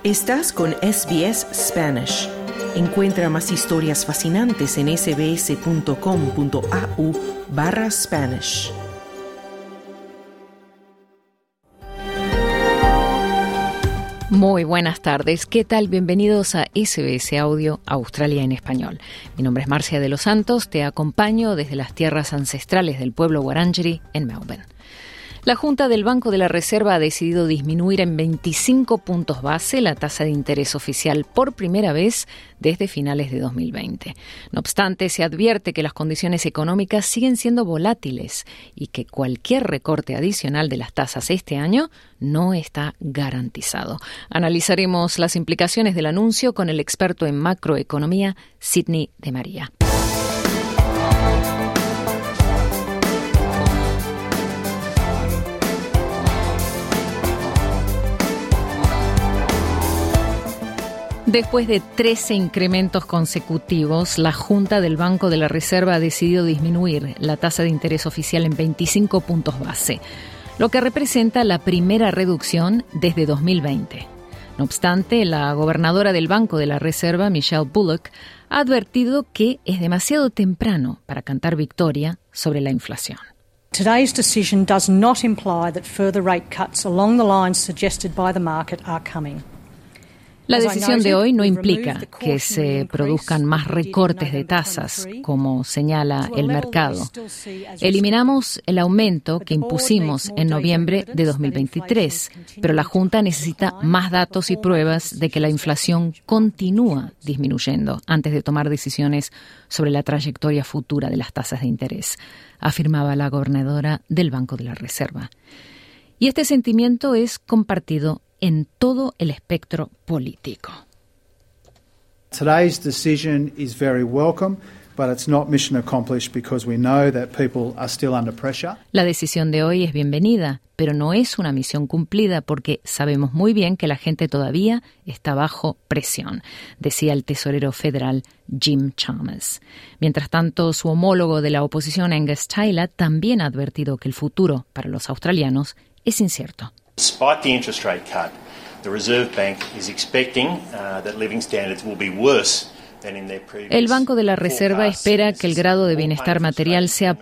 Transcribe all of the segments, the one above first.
Estás con SBS Spanish. Encuentra más historias fascinantes en sbs.com.au/Spanish. Muy buenas tardes, ¿qué tal? Bienvenidos a SBS Audio Australia en Español. Mi nombre es Marcia de los Santos, te acompaño desde las tierras ancestrales del pueblo Wurundjeri en Melbourne. La Junta del Banco de la Reserva ha decidido disminuir en 25 puntos base la tasa de interés oficial por primera vez desde finales de 2020. No obstante, se advierte que las condiciones económicas siguen siendo volátiles y que cualquier recorte adicional de las tasas este año no está garantizado. Analizaremos las implicaciones del anuncio con el experto en macroeconomía, Sidney de María. Después de 13 incrementos consecutivos, la Junta del Banco de la Reserva ha decidido disminuir la tasa de interés oficial en 25 puntos base, lo que representa la primera reducción desde 2020. No obstante, la gobernadora del Banco de la Reserva, Michelle Bullock, ha advertido que es demasiado temprano para cantar victoria sobre la inflación. Today's decision does not imply that further rate cuts along the lines suggested by the market are coming. La decisión de hoy no implica que se produzcan más recortes de tasas, como señala el mercado. Eliminamos el aumento que impusimos en noviembre de 2023, pero la Junta necesita más datos y pruebas de que la inflación continúa disminuyendo antes de tomar decisiones sobre la trayectoria futura de las tasas de interés, afirmaba la gobernadora del Banco de la Reserva. Y este sentimiento es compartido en todo el espectro político. Today's decision is very welcome, but it's not mission accomplished because we know that people are still under pressure. La decisión de hoy es bienvenida, pero no es una misión cumplida porque sabemos muy bien que la gente todavía está bajo presión, decía el tesorero federal Jim Chalmers. Mientras tanto, su homólogo de la oposición, Angus Taylor, también ha advertido que el futuro para los australianos es incierto. Despite the interest rate cut, the Reserve Bank is expecting that living standards will be worse than in their previous. El Banco de la Reserva espera que el grado de bienestar material sea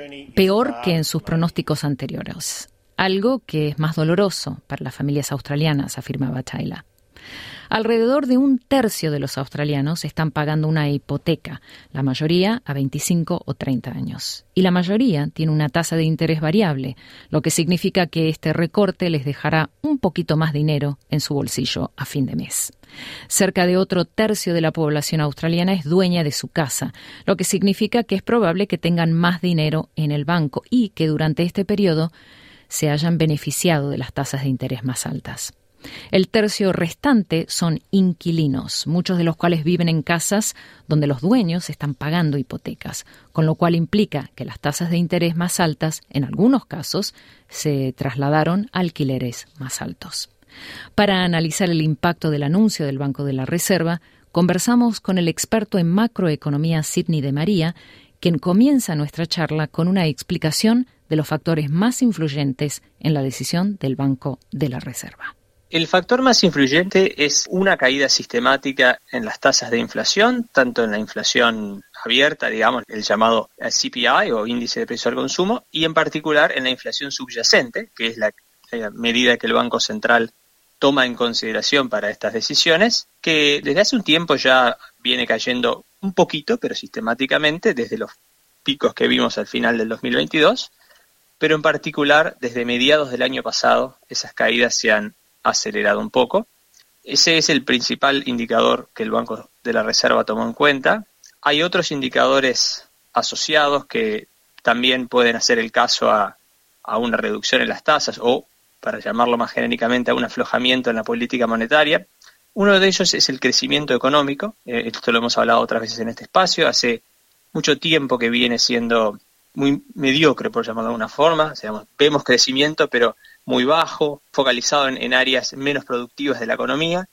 peor que en sus pronósticos anteriores, algo que es más doloroso para las familias australianas, afirmaba Taylor. Alrededor de un tercio de los australianos están pagando una hipoteca, la mayoría a 25 o 30 años. Y la mayoría tiene una tasa de interés variable, lo que significa que este recorte les dejará un poquito más dinero en su bolsillo a fin de mes. Cerca de otro tercio de la población australiana es dueña de su casa, lo que significa que es probable que tengan más dinero en el banco y que durante este periodo se hayan beneficiado de las tasas de interés más altas. El tercio restante son inquilinos, muchos de los cuales viven en casas donde los dueños están pagando hipotecas, con lo cual implica que las tasas de interés más altas, en algunos casos, se trasladaron a alquileres más altos. Para analizar el impacto del anuncio del Banco de la Reserva, conversamos con el experto en macroeconomía Sidney de María, quien comienza nuestra charla con una explicación de los factores más influyentes en la decisión del Banco de la Reserva. El factor más influyente es una caída sistemática en las tasas de inflación, tanto en la inflación abierta, digamos, el llamado CPI o índice de precio al consumo, y en particular en la inflación subyacente, que es la medida que el Banco Central toma en consideración para estas decisiones, que desde hace un tiempo ya viene cayendo un poquito, pero sistemáticamente, desde los picos que vimos al final del 2022, pero en particular desde mediados del año pasado esas caídas se han acelerado un poco. Ese es el principal indicador que el Banco de la Reserva tomó en cuenta. Hay otros indicadores asociados que también pueden hacer el caso a una reducción en las tasas o, para llamarlo más genéricamente, a un aflojamiento en la política monetaria. Uno de ellos es el crecimiento económico. Esto lo hemos hablado otras veces en este espacio. Hace mucho tiempo que viene siendo muy mediocre, por llamarlo de alguna forma. O sea, vemos crecimiento, pero muy bajo, focalizado en áreas menos productivas de la economía.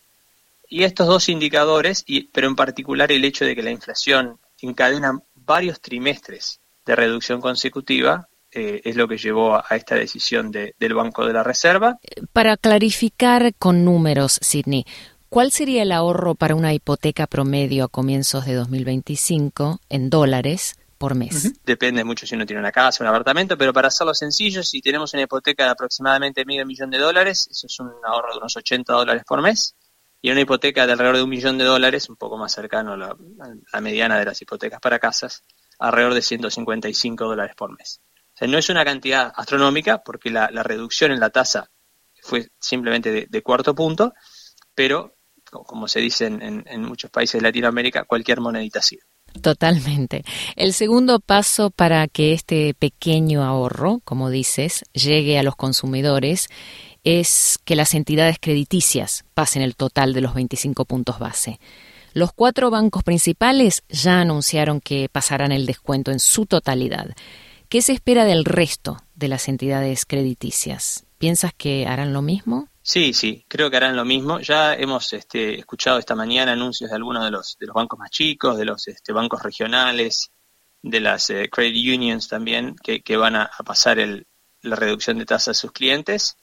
Y estos dos indicadores, pero en particular el hecho de que la inflación encadena varios trimestres de reducción consecutiva, es lo que llevó a esta decisión del Banco de la Reserva. Para clarificar con números, Sidney, ¿Cuál sería el ahorro para una hipoteca promedio a comienzos de 2025 en dólares por mes? Depende mucho si uno tiene una casa o un apartamento, pero para hacerlo sencillo, si tenemos una hipoteca de aproximadamente $500,000, eso es un ahorro de unos $80 por mes, y una hipoteca de alrededor de $1.000,000, un poco más cercano a la mediana de las hipotecas para casas, alrededor de $155 por mes. O sea, no es una cantidad astronómica, porque la reducción en la tasa fue simplemente de cuarto punto, pero como se dice en muchos países de Latinoamérica, cualquier monedita sirve. Totalmente. El segundo paso para que este pequeño ahorro, como dices, llegue a los consumidores es que las entidades crediticias pasen el total de los 25 puntos base. Los 4 bancos principales ya anunciaron que pasarán el descuento en su totalidad. ¿Qué se espera del resto de las entidades crediticias? ¿Piensas que harán lo mismo? Sí, creo que harán lo mismo. Ya hemos escuchado esta mañana anuncios de algunos de los bancos más chicos, de los bancos regionales, de las credit unions también, que van a pasar la reducción de tasas a sus clientes.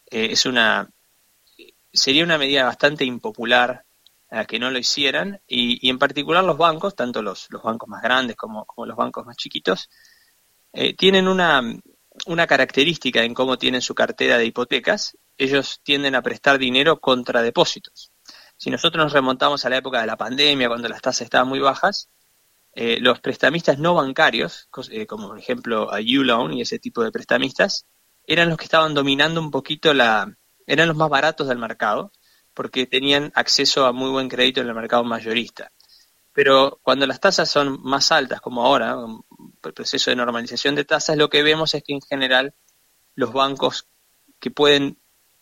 Sería una medida bastante impopular que no lo hicieran, y en particular los bancos, tanto los bancos más grandes como los bancos más chiquitos, tienen una característica en cómo tienen su cartera de hipotecas. Ellos tienden a prestar dinero contra depósitos. Si nosotros nos remontamos a la época de la pandemia, cuando las tasas estaban muy bajas, los prestamistas no bancarios, como por ejemplo a U-Loan y ese tipo de prestamistas, eran los que estaban dominando un poquito eran los más baratos del mercado, porque tenían acceso a muy buen crédito en el mercado mayorista. Pero cuando las tasas son más altas, como ahora, el proceso de normalización de tasas, lo que vemos es que en general los bancos que pueden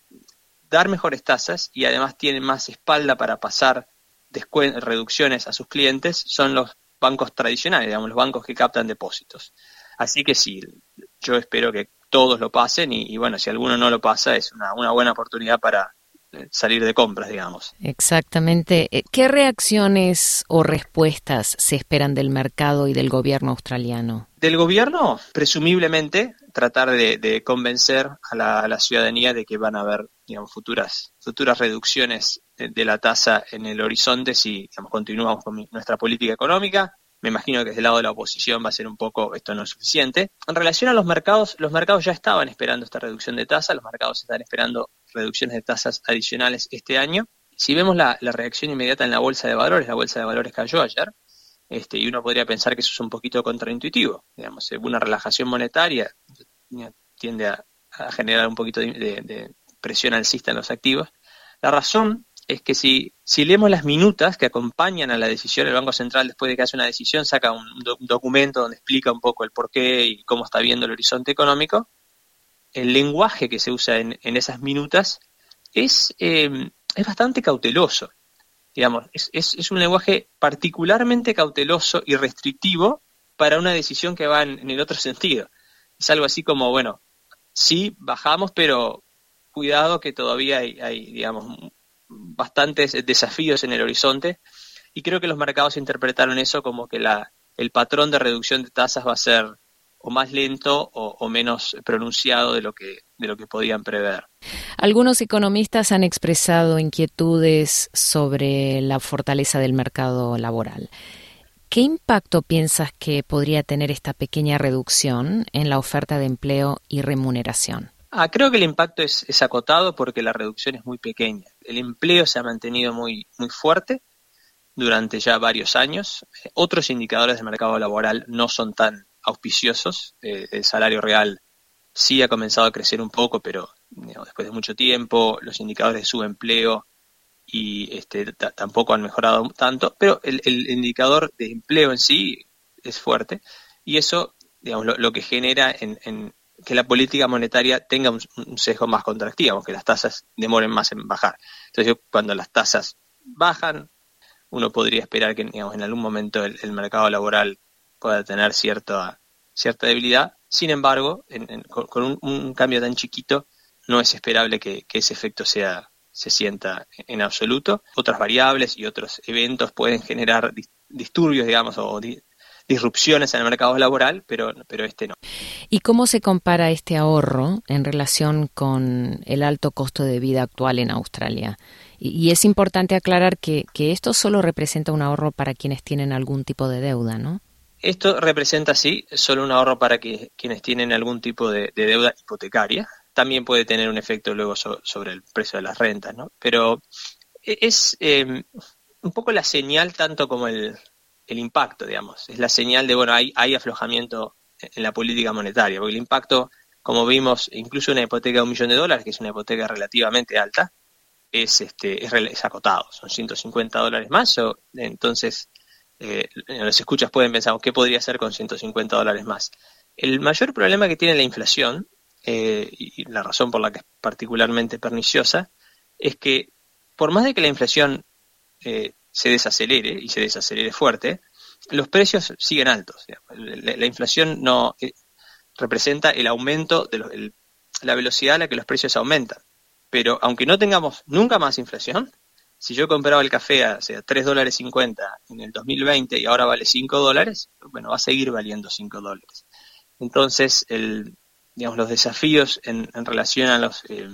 dar mejores tasas y además tienen más espalda para pasar reducciones a sus clientes son los bancos tradicionales, digamos, los bancos que captan depósitos. Así que sí, yo espero que todos lo pasen y bueno, si alguno no lo pasa es una buena oportunidad para salir de compras, digamos. Exactamente. ¿Qué reacciones o respuestas se esperan del mercado y del gobierno australiano? Del gobierno, presumiblemente, tratar de convencer a la ciudadanía de que van a haber, digamos, futuras reducciones de la tasa en el horizonte si, digamos, continuamos con nuestra política económica. Me imagino que desde el lado de la oposición va a ser un poco, esto no es suficiente. En relación a los mercados ya estaban esperando esta reducción de tasa, los mercados están esperando reducciones de tasas adicionales este año. Si vemos la reacción inmediata en la bolsa de valores cayó ayer, y uno podría pensar que eso es un poquito contraintuitivo. Digamos, una relajación monetaria tiende a generar un poquito de presión alcista en los activos. La razón es que si leemos las minutas que acompañan a la decisión, el Banco Central, después de que hace una decisión, saca un documento donde explica un poco el porqué y cómo está viendo el horizonte económico. El lenguaje que se usa en esas minutas es bastante cauteloso. Digamos, es un lenguaje particularmente cauteloso y restrictivo para una decisión que va en el otro sentido. Es algo así como, bueno, sí, bajamos, pero cuidado que todavía hay digamos, bastantes desafíos en el horizonte, y creo que los mercados interpretaron eso como que el patrón de reducción de tasas va a ser o más lento o menos pronunciado de lo que podían prever. Algunos economistas han expresado inquietudes sobre la fortaleza del mercado laboral. ¿Qué impacto piensas que podría tener esta pequeña reducción en la oferta de empleo y remuneración? Creo que el impacto es acotado porque la reducción es muy pequeña. El empleo se ha mantenido muy, muy fuerte durante ya varios años. Otros indicadores del mercado laboral no son tan auspiciosos. El salario real sí ha comenzado a crecer un poco, pero después de mucho tiempo. Los indicadores de subempleo y tampoco han mejorado tanto, pero el indicador de empleo en sí es fuerte, y eso, digamos, lo que genera en que la política monetaria tenga un sesgo más contractivo, que las tasas demoren más en bajar. Entonces, cuando las tasas bajan, uno podría esperar que, digamos, en algún momento el mercado laboral pueda tener cierta debilidad. Sin embargo, con un cambio tan chiquito, no es esperable que ese efecto se sienta en absoluto. Otras variables y otros eventos pueden generar disturbios, digamos, o disrupciones en el mercado laboral, pero este no. ¿Y cómo se compara este ahorro en relación con el alto costo de vida actual en Australia? Y es importante aclarar que esto solo representa un ahorro para quienes tienen algún tipo de deuda, ¿no? Esto representa, sí, solo un ahorro para quienes tienen algún tipo de deuda hipotecaria. También puede tener un efecto luego sobre el precio de las rentas, ¿no? Pero es un poco la señal tanto como el impacto, digamos. Es la señal de, bueno, hay aflojamiento en la política monetaria, porque el impacto, como vimos, incluso una hipoteca de $1 millón, que es una hipoteca relativamente alta, es acotado, son $150 más, entonces los escuchas pueden pensar, ¿qué podría hacer con $150 más? El mayor problema que tiene la inflación, y la razón por la que es particularmente perniciosa, es que por más de que la inflación se desacelere, y se desacelere fuerte, los precios siguen altos. La inflación no representa el aumento de la velocidad a la que los precios aumentan. Pero aunque no tengamos nunca más inflación, si yo compraba el café a $3.50 en el 2020 y ahora vale $5, bueno, va a seguir valiendo $5. Entonces, los desafíos en relación a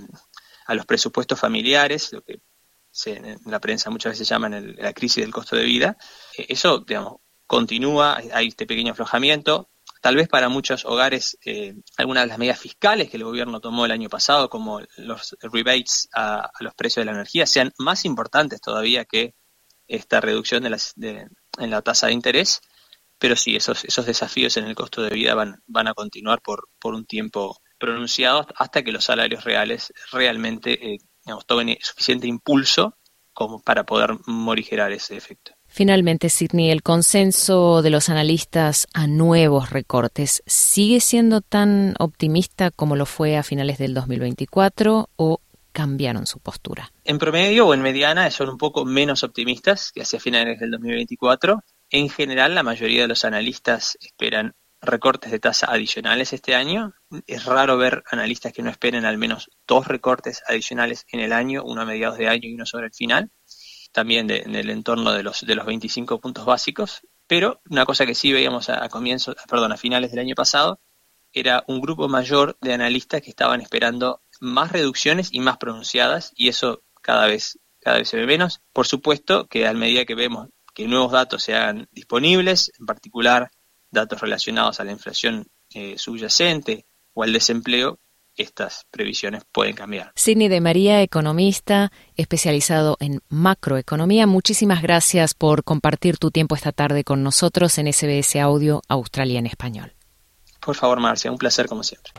los presupuestos familiares, lo que en la prensa muchas veces llaman la crisis del costo de vida, eso, continúa, hay este pequeño aflojamiento. Tal vez para muchos hogares algunas de las medidas fiscales que el gobierno tomó el año pasado, como los rebates a los precios de la energía, sean más importantes todavía que esta reducción en la tasa de interés. Pero sí, esos desafíos en el costo de vida van a continuar por un tiempo pronunciado hasta que los salarios reales realmente tomen suficiente impulso como para poder morigerar ese efecto. Finalmente, Sidney, ¿el consenso de los analistas a nuevos recortes sigue siendo tan optimista como lo fue a finales del 2024 o cambiaron su postura? En promedio o en mediana son un poco menos optimistas que hacia finales del 2024. En general, la mayoría de los analistas esperan recortes de tasa adicionales este año. Es raro ver analistas que no esperen al menos 2 recortes adicionales en el año, uno a mediados de año y uno sobre el final. También en el entorno de los 25 puntos básicos, pero una cosa que sí veíamos a finales del año pasado, era un grupo mayor de analistas que estaban esperando más reducciones y más pronunciadas, y eso cada vez se ve menos. Por supuesto que a medida que vemos que nuevos datos se hagan disponibles, en particular datos relacionados a la inflación subyacente o al desempleo, estas previsiones pueden cambiar. Sidney de María, economista especializado en macroeconomía, muchísimas gracias por compartir tu tiempo esta tarde con nosotros en SBS Audio Australia en Español. Por favor, Marcia, un placer como siempre.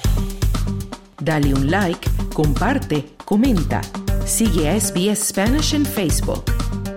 Dale un like, comparte, comenta. Sigue a SBS Spanish en Facebook.